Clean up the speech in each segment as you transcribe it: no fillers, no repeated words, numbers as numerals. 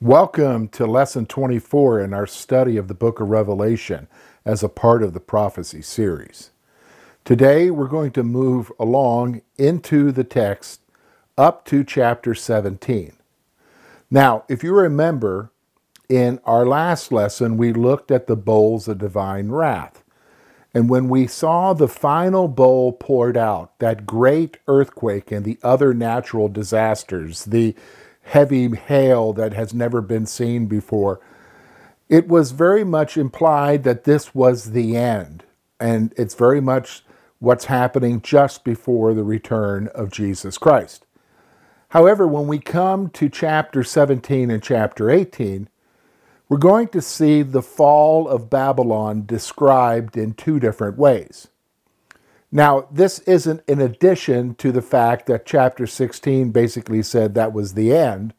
Welcome to Lesson 24 in our study of the book of Revelation as a part of the prophecy series. Today we're going to move along into the text up to chapter 17. Now, if you remember, in our last lesson we looked at the bowls of divine wrath. And when we saw the final bowl poured out, that great earthquake and the other natural disasters, the heavy hail that has never been seen before, it was very much implied that this was the end. And it's very much what's happening just before the return of Jesus Christ. However, when we come to chapter 17 and chapter 18, we're going to see the fall of Babylon described in two different ways. Now, this isn't in addition to the fact that chapter 16 basically said that was the end.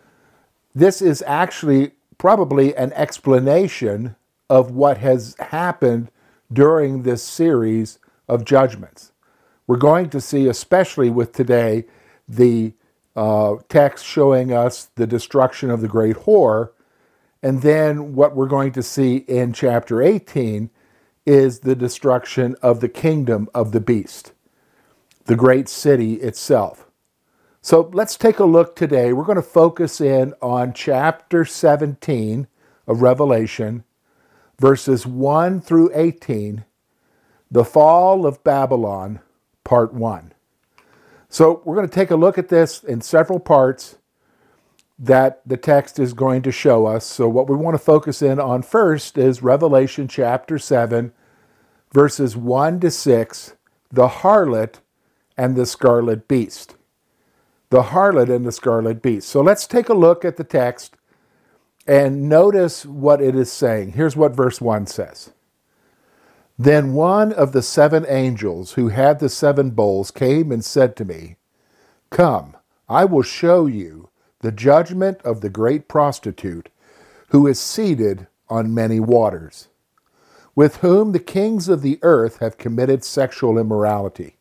This is actually probably an explanation of what has happened during this series of judgments. We're going to see, especially with today, the text showing us the destruction of the great whore, and then what we're going to see in chapter 18 is the destruction of the kingdom of the beast, the great city itself. So let's take a look today. We're going to focus in on chapter 17 of Revelation, verses 1 through 18, the fall of Babylon, part 1. So we're going to take a look at this in several parts that the text is going to show us. So what we want to focus in on first is Revelation chapter 7, verses 1 to 6, the harlot and the scarlet beast. The harlot and the scarlet beast. So let's take a look at the text and notice what it is saying. Here's what verse 1 says. Then one of the seven angels who had the seven bowls came and said to me, "Come, I will show you the judgment of the great prostitute who is seated on many waters, with whom the kings of the earth have committed sexual immorality,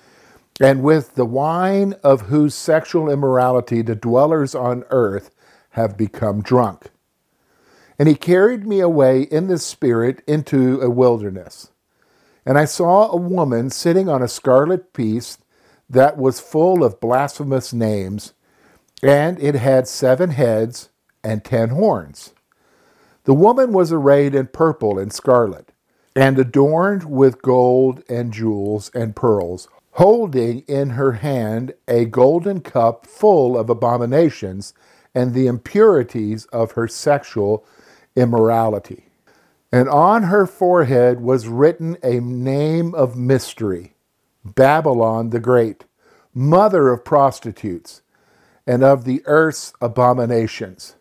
and with the wine of whose sexual immorality the dwellers on earth have become drunk. And he carried me away in the spirit into a wilderness. And I saw a woman sitting on a scarlet beast that was full of blasphemous names, and it had 7 heads and 10 horns. The woman was arrayed in purple and scarlet, and adorned with gold and jewels and pearls, holding in her hand a golden cup full of abominations and the impurities of her sexual immorality. And on her forehead was written a name of mystery, Babylon the Great, mother of prostitutes, and of the earth's abominations.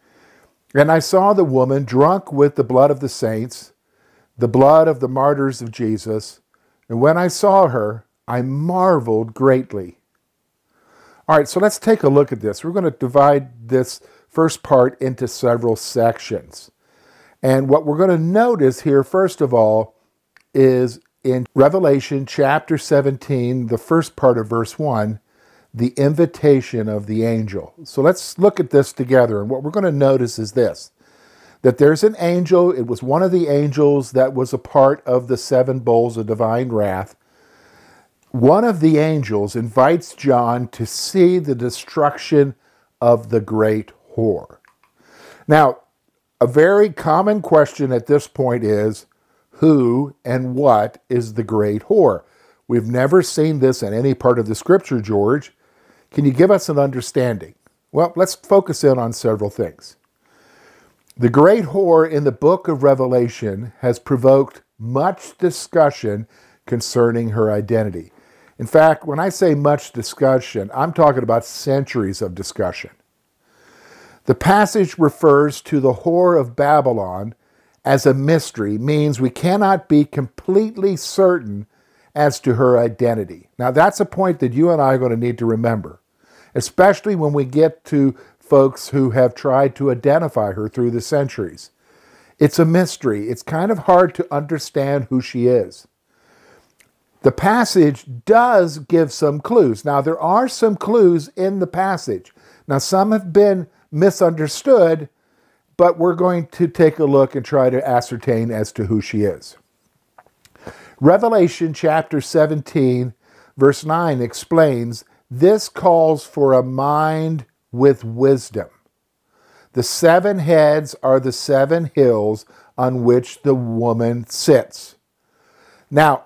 And I saw the woman drunk with the blood of the saints, the blood of the martyrs of Jesus, and when I saw her, I marveled greatly." All right, so let's take a look at this. We're going to divide this first part into several sections. And what we're going to notice here, first of all, is in Revelation chapter 17, the first part of verse 1, the invitation of the angel. So let's look at this together. And what we're going to notice is this, that there's an angel. It was one of the angels that was a part of the 7 bowls of divine wrath. One of the angels invites John to see the destruction of the great whore. Now, a very common question at this point is, who and what is the great whore? We've never seen this in any part of the scripture, George. Can you give us an understanding? Well, let's focus in on several things. The great whore in the book of Revelation has provoked much discussion concerning her identity. In fact, when I say much discussion, I'm talking about centuries of discussion. The passage refers to the whore of Babylon as a mystery, means we cannot be completely certain as to her identity. Now, that's a point that you and I are going to need to remember, especially when we get to folks who have tried to identify her through the centuries. It's a mystery. It's kind of hard to understand who she is. The passage does give some clues. Now, there are some clues in the passage. Now, some have been misunderstood, but we're going to take a look and try to ascertain as to who she is. Revelation chapter 17, verse 9 explains, this calls for a mind with wisdom. The 7 heads are the 7 hills on which the woman sits. Now,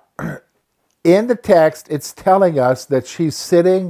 in the text, it's telling us that she's sitting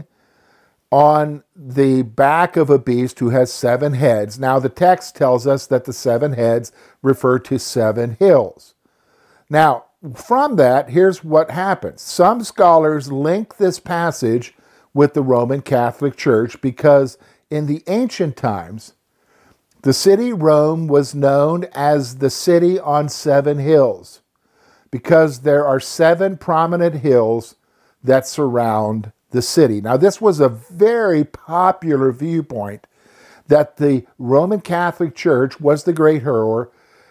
on the back of a beast who has 7 heads. Now, the text tells us that the 7 heads refer to 7 hills. Now, from that, here's what happens. Some scholars link this passage with the Roman Catholic Church because in the ancient times, the city Rome was known as the city on 7 hills because there are 7 prominent hills that surround the city. Now, this was a very popular viewpoint that the Roman Catholic Church was the great whore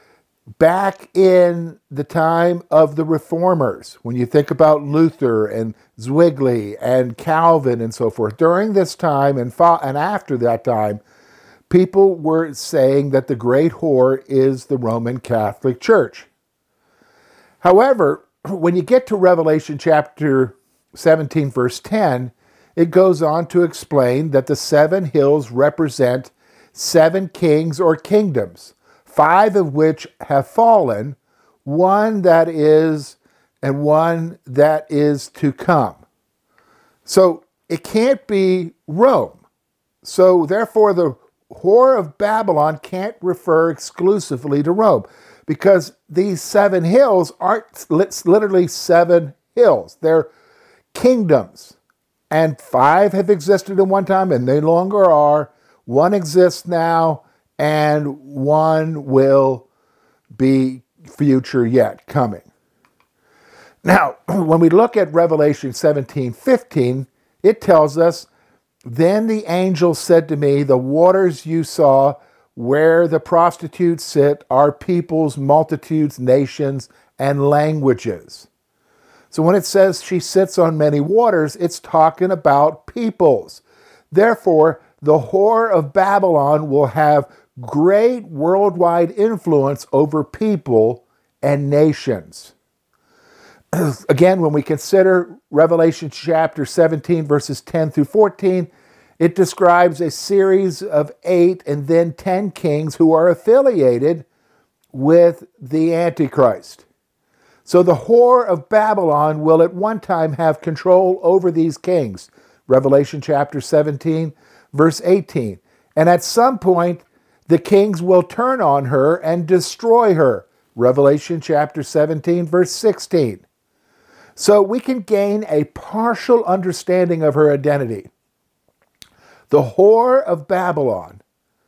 back in the time of the Reformers. When you think about Luther and Zwingli and Calvin and so forth, during this time and after that time, people were saying that the great whore is the Roman Catholic Church. However, when you get to Revelation chapter 17, verse 10, it goes on to explain that the 7 hills represent 7 kings or kingdoms, 5 of which have fallen, 1 that is, and 1 that is to come. So it can't be Rome. So therefore, the whore of Babylon can't refer exclusively to Rome because these 7 hills aren't literally 7 hills. They're kingdoms. And 5 have existed at one time and they no longer are. 1 exists now and 1 will be future yet coming. Now, when we look at Revelation 17:15, it tells us, then the angel said to me, the waters you saw where the prostitutes sit are peoples, multitudes, nations, and languages. So when it says she sits on many waters, it's talking about peoples. Therefore, the whore of Babylon will have great worldwide influence over people and nations. Again, when we consider Revelation chapter 17, verses 10 through 14, it describes a series of 8 and then 10 kings who are affiliated with the Antichrist. So the whore of Babylon will at one time have control over these kings. Revelation chapter 17, verse 18. And at some point, the kings will turn on her and destroy her. Revelation chapter 17, verse 16. So we can gain a partial understanding of her identity. The whore of Babylon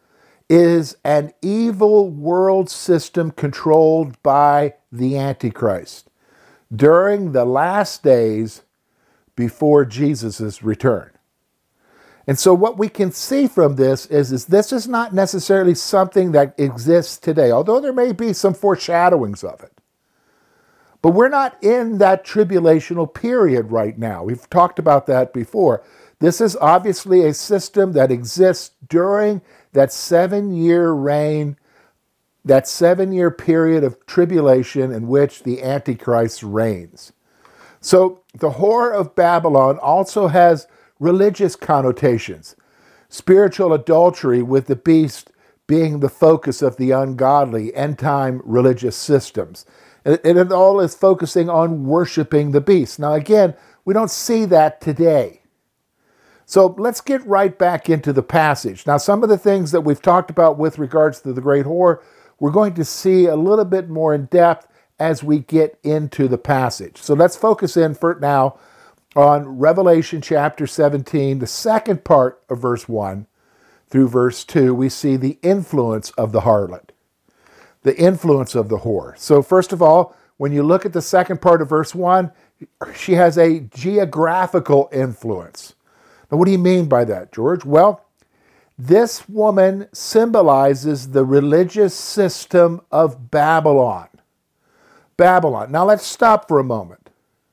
is an evil world system controlled by the Antichrist during the last days before Jesus' return. And so what we can see from this is this is not necessarily something that exists today, although there may be some foreshadowings of it. But we're not in that tribulational period right now. We've talked about that before. This is obviously a system that exists during that 7-year reign, that 7-year period of tribulation in which the Antichrist reigns. So the whore of Babylon also has religious connotations. Spiritual adultery with the beast being the focus of the ungodly end-time religious systems. And it all is focusing on worshiping the beast. Now again, we don't see that today. So let's get right back into the passage. Now some of the things that we've talked about with regards to the great whore, we're going to see a little bit more in depth as we get into the passage. So let's focus in for now on Revelation chapter 17, the second part of verse 1 through verse 2. We see the influence of the harlot, the influence of the whore. So first of all, when you look at the second part of verse 1, she has a geographical influence. Now, what do you mean by that, George? Well, this woman symbolizes the religious system of Babylon. Babylon. Now, let's stop for a moment.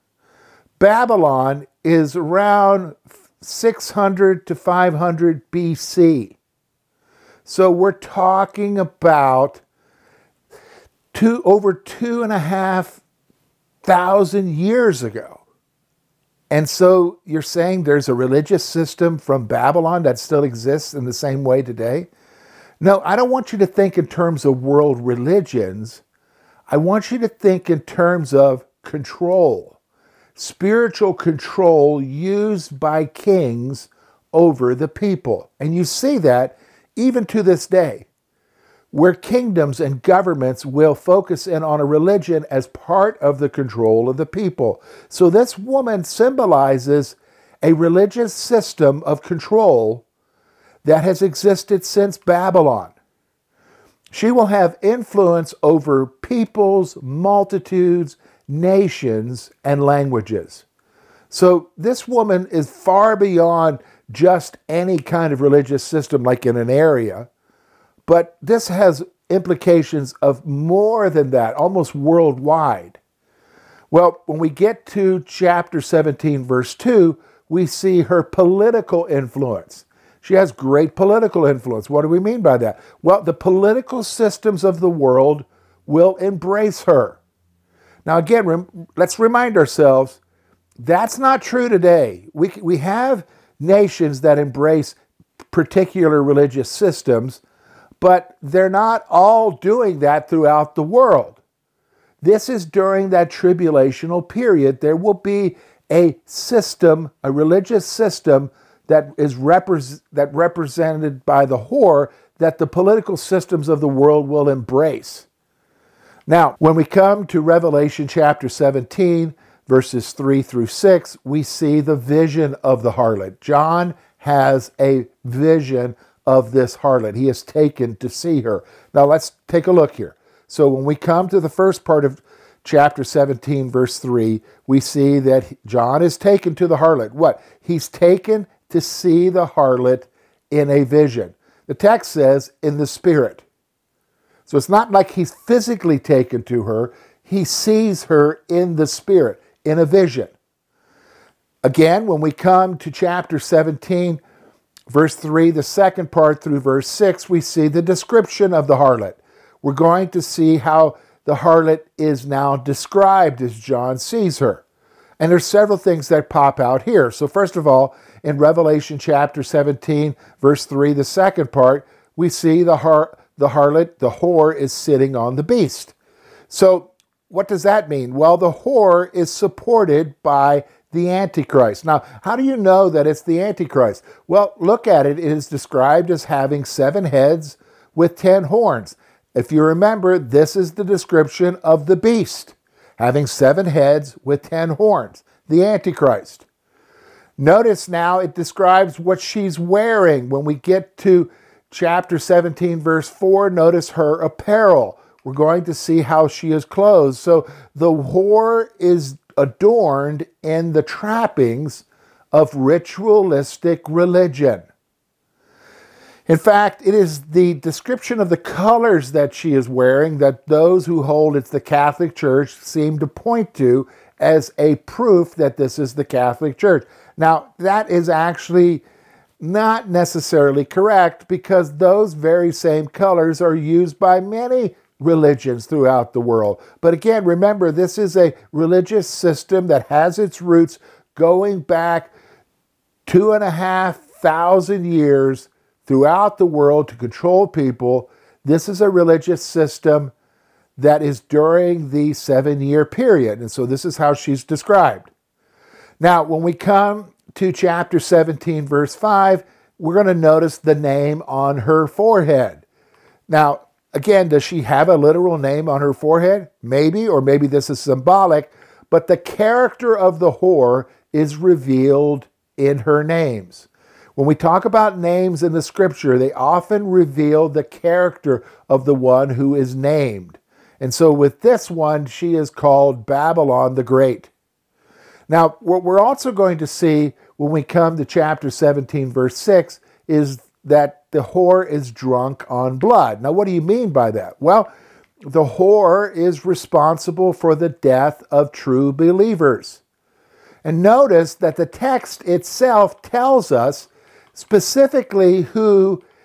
Babylon is around 600 to 500 BC. So we're talking about over 2,500 years ago. And so you're saying there's a religious system from Babylon that still exists in the same way today? No, I don't want you to think in terms of world religions. I want you to think in terms of control, spiritual control used by kings over the people. And you see that even to this day, where kingdoms and governments will focus in on a religion as part of the control of the people. So this woman symbolizes a religious system of control that has existed since Babylon. She will have influence over peoples, multitudes, nations, and languages. So this woman is far beyond just any kind of religious system like in an area, but this has implications of more than that, almost worldwide. Well, when we get to chapter 17, verse 2, we see her political influence. She has great political influence. What do we mean by that? Well, the political systems of the world will embrace her. Now, again, let's remind ourselves, that's not true today. We have nations that embrace particular religious systems, but they're not all doing that throughout the world. This is during that tribulational period. There will be a system, a religious system that is represented by the whore that the political systems of the world will embrace. Now, when we come to Revelation chapter 17, verses 3 through 6, we see the vision of the harlot. John has a vision of this harlot. He is taken to see her. Now, let's take a look here. So when we come to the first part of chapter 17, verse 3, we see that John is taken to the harlot. What? He's taken to see the harlot in a vision. The text says, in the spirit. So it's not like he's physically taken to her. He sees her in the spirit, in a vision. Again, when we come to chapter 17, verse 3, the second part through verse 6, we see the description of the harlot. We're going to see how the harlot is now described as John sees her. And there's several things that pop out here. So first of all, in Revelation chapter 17, verse 3, the second part, we see the harlot, the whore, is sitting on the beast. So what does that mean? Well, the whore is supported by the Antichrist. Now, how do you know that it's the Antichrist? Well, look at it. It is described as having 7 heads with 10 horns. If you remember, this is the description of the beast, having 7 heads with 10 horns, the Antichrist. Notice now it describes what she's wearing. When we get to chapter 17, verse 4, notice her apparel. We're going to see how she is clothed. So the whore is adorned in the trappings of ritualistic religion. In fact, it is the description of the colors that she is wearing that those who hold it's the Catholic Church seem to point to as a proof that this is the Catholic Church. Now, that is actually not necessarily correct, because those very same colors are used by many religions throughout the world. But again, remember, this is a religious system that has its roots going back 2,500 years throughout the world to control people. This is a religious system that is during the 7-year period. And so this is how she's described. Now, when we come to chapter 17, verse 5, we're going to notice the name on her forehead. Now, again, does she have a literal name on her forehead? Maybe, or maybe this is symbolic, but the character of the whore is revealed in her names. When we talk about names in the scripture, they often reveal the character of the one who is named. And so with this one, she is called Babylon the Great. Now, what we're also going to see when we come to chapter 17, verse 6, is that the whore is drunk on blood. Now, what do you mean by that? Well, the whore is responsible for the death of true believers. And notice that the text itself tells us specifically who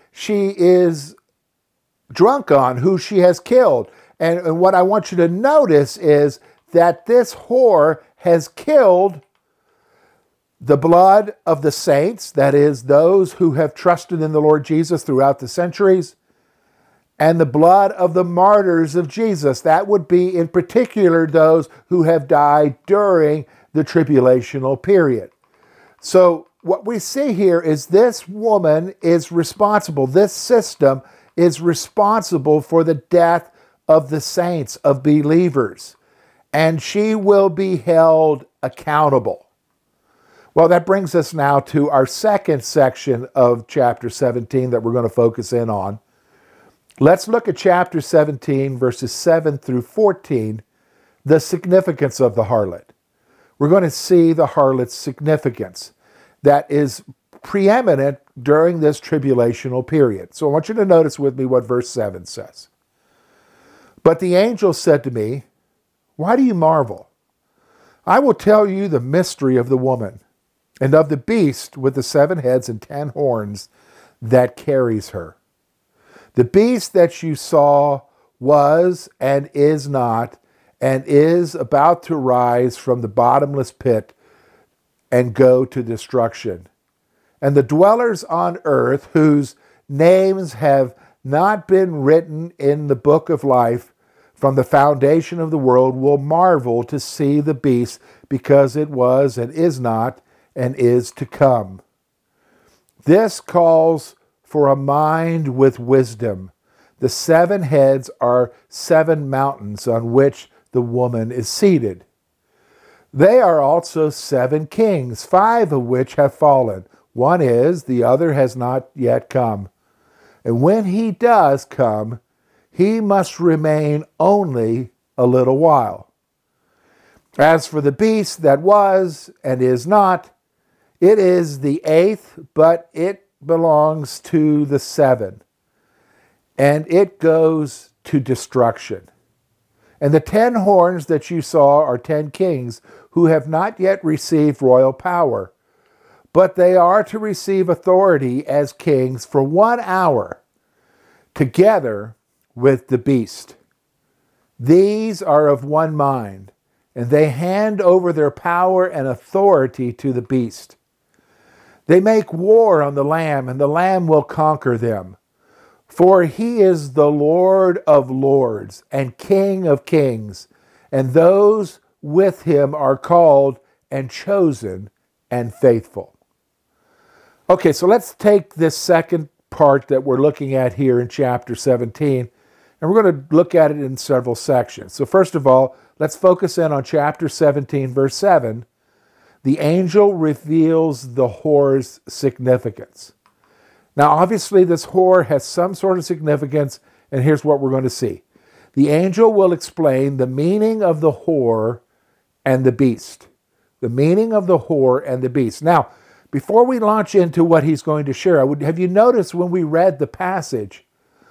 she is drunk on, who she has killed. And what I want you to notice is that this whore has killed the blood of the saints, that is, those who have trusted in the Lord Jesus throughout the centuries, and the blood of the martyrs of Jesus. That would be in particular those who have died during the tribulational period. So what we see here is this woman is responsible, this system is responsible for the death of the saints, of believers, and she will be held accountable. Well, that brings us now to our second section of chapter 17 that we're going to focus in on. Let's look at chapter 17, verses 7 through 14, the significance of the harlot. We're going to see the harlot's significance that is preeminent during this tribulational period. So I want you to notice with me what verse 7 says. But the angel said to me, why do you marvel? I will tell you the mystery of the woman and of the beast with the 7 heads and 10 horns that carries her. The beast that you saw was and is not, and is about to rise from the bottomless pit and go to destruction. And the dwellers on earth, whose names have not been written in the book of life from the foundation of the world, will marvel to see the beast, because it was and is not and is to come. This calls for a mind with wisdom. The 7 heads are 7 mountains on which the woman is seated. They are also 7 kings, 5 of which have fallen. One is, the other has not yet come. And when he does come, he must remain only a little while. As for the beast that was and is not, it is the 8th, but it belongs to the 7, and it goes to destruction. And the 10 horns that you saw are 10 kings who have not yet received royal power, but they are to receive authority as kings for 1 hour, together with the beast. These are of one mind, and they hand over their power and authority to the beast. They make war on the Lamb, and the Lamb will conquer them. For he is the Lord of lords and King of kings, and those with him are called and chosen and faithful. Okay, so let's take this second part that we're looking at here in chapter 17, and we're going to look at it in several sections. So first of all, let's focus in on chapter 17, verse 7. The angel reveals the whore's significance. Now, obviously, this whore has some sort of significance, and here's what we're going to see. The angel will explain the meaning of the whore and the beast. The meaning of the whore and the beast. Now, before we launch into what he's going to share, have you noticed when we read the passage,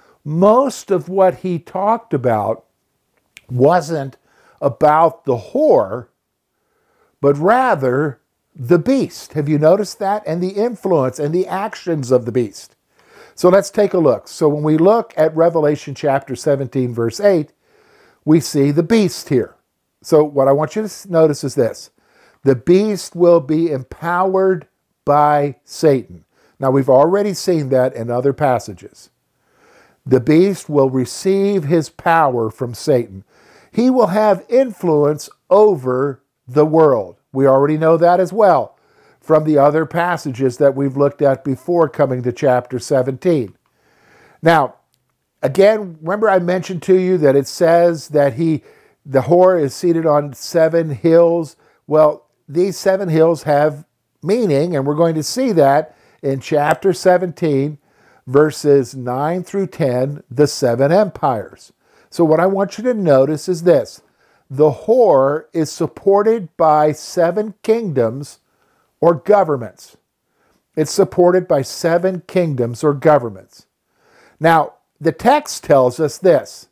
most of what he talked about wasn't about the whore, but rather the beast. Have you noticed that? And the influence and the actions of the beast. So let's take a look. So when we look at Revelation chapter 17, verse 8, we see the beast here. So what I want you to notice is this. The beast will be empowered by Satan. Now we've already seen that in other passages. The beast will receive his power from Satan. He will have influence over the world. We already know that as well from the other passages that we've looked at before coming to chapter 17. Now, again, remember I mentioned to you that it says that the whore is seated on 7 hills. Well, these 7 hills have meaning, and we're going to see that in chapter 17, verses 9 through 10, the 7 empires. So what I want you to notice is this. The whore is supported by 7 kingdoms or governments. It's supported by 7 kingdoms or governments. Now, the text tells us this.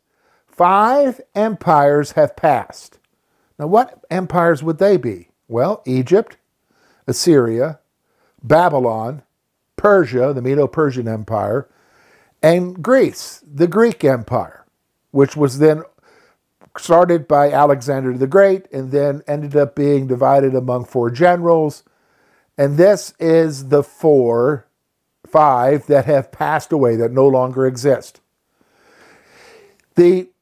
5 empires have passed. Now, what empires would they be? Well, Egypt, Assyria, Babylon, Persia, the Medo-Persian Empire, and Greece, the Greek Empire, which was then started by Alexander the Great and then ended up being divided among 4 generals. And this is the 5 that have passed away, that no longer exist. The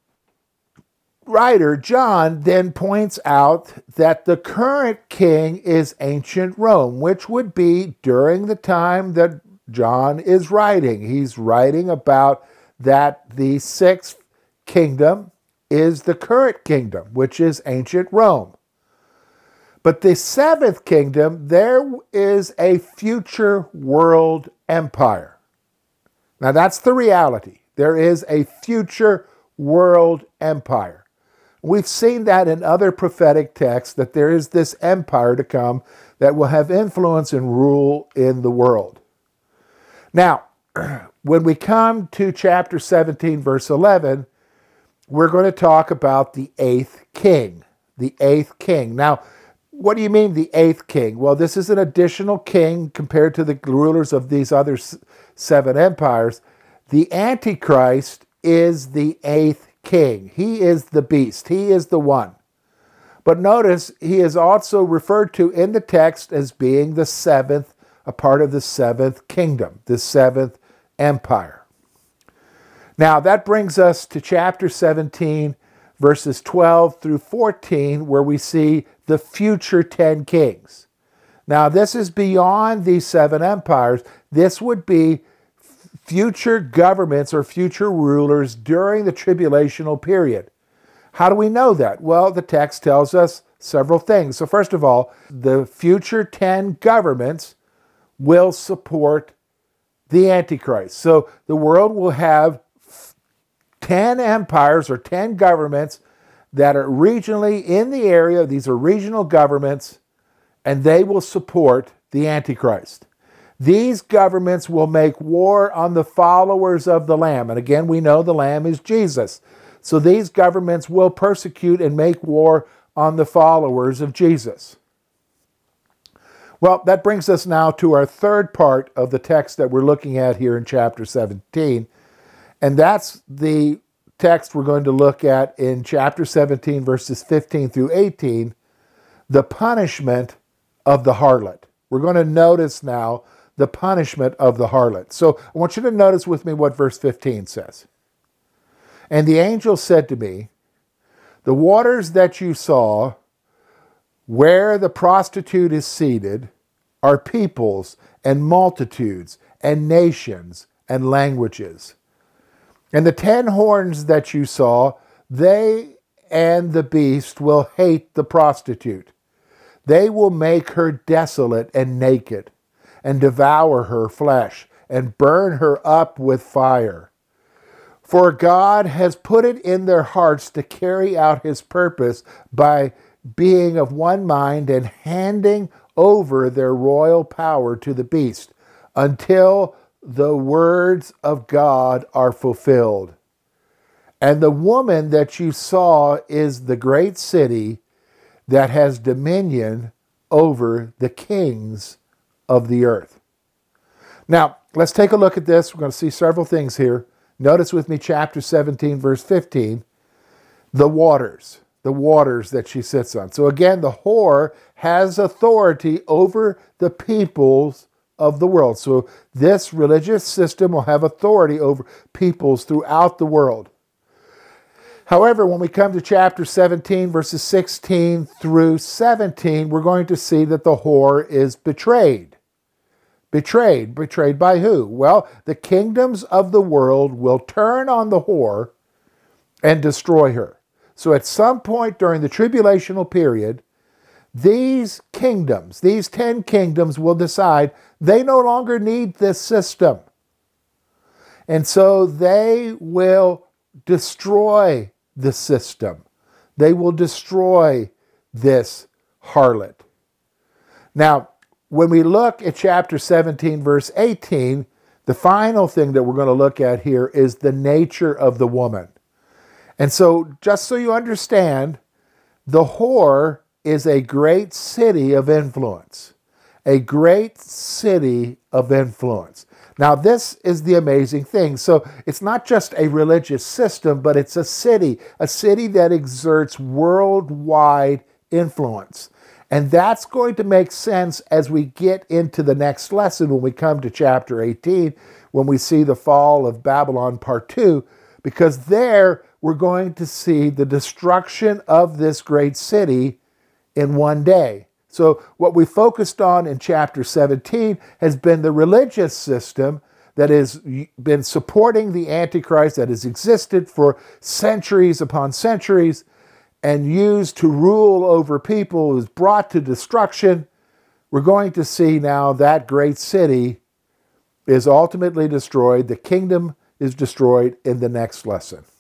writer, John, then points out that the current king is ancient Rome, which would be during the time that John is writing. He's writing about that the 6th kingdom is the current kingdom, which is ancient Rome. But the 7th kingdom, there is a future world empire. Now that's the reality. There is a future world empire. We've seen that in other prophetic texts, that there is this empire to come that will have influence and rule in the world. Now, when we come to chapter 17, verse 11, we're going to talk about the 8th king. The 8th king. Now, what do you mean the 8th king? Well, this is an additional king compared to the rulers of these other 7 empires. The Antichrist is the 8th king. He is the beast. He is the one. But notice, he is also referred to in the text as being the 7th, a part of the 7th kingdom, the 7th empire. Now, that brings us to chapter 17, verses 12 through 14, where we see the future 10 kings. Now, this is beyond these 7 empires. This would be future governments or future rulers during the tribulational period. How do we know that? Well, the text tells us several things. So first of all, the future 10 governments will support the Antichrist. So the world will have 10 empires or 10 governments that are regionally in the area. These are regional governments, and they will support the Antichrist. These governments will make war on the followers of the Lamb. And again, we know the Lamb is Jesus. So these governments will persecute and make war on the followers of Jesus. Well, that brings us now to our third part of the text that we're looking at here in chapter 17. And that's the text we're going to look at in chapter 17, verses 15 through 18, the punishment of the harlot. We're going to notice now the punishment of the harlot. So I want you to notice with me what verse 15 says. And the angel said to me, the waters that you saw where the prostitute is seated are peoples and multitudes and nations and languages. And the 10 horns that you saw, they and the beast will hate the prostitute. They will make her desolate and naked, and devour her flesh, and burn her up with fire. For God has put it in their hearts to carry out his purpose by being of one mind and handing over their royal power to the beast, until the words of God are fulfilled. And the woman that you saw is the great city that has dominion over the kings of the earth. Now, let's take a look at this. We're going to see several things here. Notice with me chapter 17, verse 15, the waters that she sits on. So again, the whore has authority over the peoples of the world. So this religious system will have authority over peoples throughout the world. However, when we come to chapter 17, verses 16 through 17, we're going to see that the whore is betrayed. Betrayed by who? Well, the kingdoms of the world will turn on the whore and destroy her. So at some point during the tribulational period, these kingdoms, these 10 kingdoms will decide they no longer need this system. And so they will destroy the system. They will destroy this harlot. Now, when we look at chapter 17, verse 18, the final thing that we're going to look at here is the nature of the woman. And so, just so you understand, the whore is a great city of influence. A great city of influence. Now, this is the amazing thing. So it's not just a religious system, but it's a city that exerts worldwide influence. And that's going to make sense as we get into the next lesson when we come to chapter 18, when we see the fall of Babylon part 2, because there we're going to see the destruction of this great city in one day. So what we focused on in chapter 17 has been the religious system that has been supporting the Antichrist, that has existed for centuries upon centuries and used to rule over people, is brought to destruction. We're going to see now that great city is ultimately destroyed. The kingdom is destroyed in the next lesson.